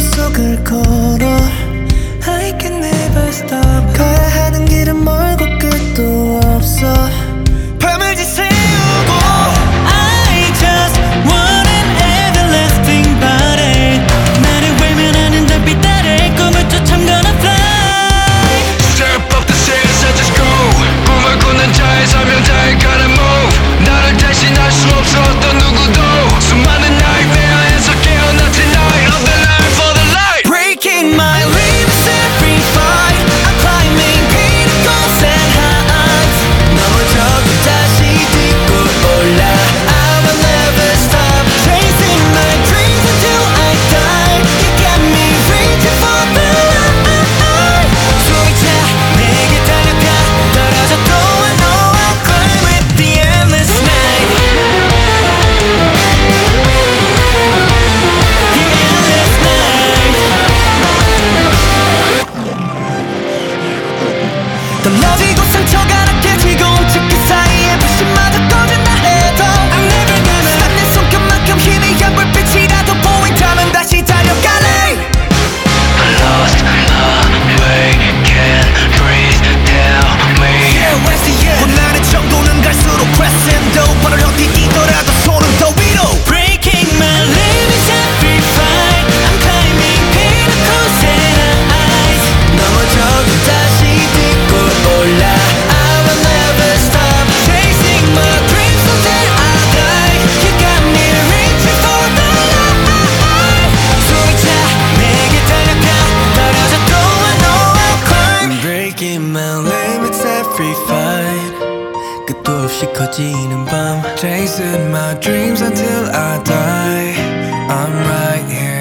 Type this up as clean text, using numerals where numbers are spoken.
속을 걸어 I can never stop 가야 하는 길은 멀고 끝도 없어 밤을 지새우고 I just want an everlasting body 나를 외면하는 달빛 아래 꿈을 쫓아 I'm gonna fly Step up the stairs and just go 꿈을 꾸는 자의 사명자의 gotta move 나를 대신할 수 없어 어떤 누구도 수많은 nightmare에서 깨어나 tonight of the light for the light Breaking my limits every fight I'm climbing pinnacles and heights 넘어져도 다시 딛고 올라 I will never stop chasing my dreams until I die You got me reaching for the light 숨이 차 내게 달려가 떨어져도 I know I'll climb with the endless night The endless night 더 lov이고 상처가 느껴지고 움직 그 사이에 불신마저 꺼진다 해도 I'm never gonna stop 내 손끝만큼 희미한 불빛이라도 보인다면 다시 달려갈래 I lost my way can't breathe tell me Yeah, where's the end 원하는 정도는 갈수록 pressing 더 발을 어디 뛰더라도 손은 더 위로 Breaking my limits every fight I'm climbing pinnacles and heights 넘어져도 다시 딛고 올라 I will never stop chasing my dreams until I die You got me reaching for the light 숨이 차 내게 달려가 떨어져도 I know I'll climb Breaking my limits every fight 끝도 없이 커지는 밤 Chasing my dreams until I die I'm right here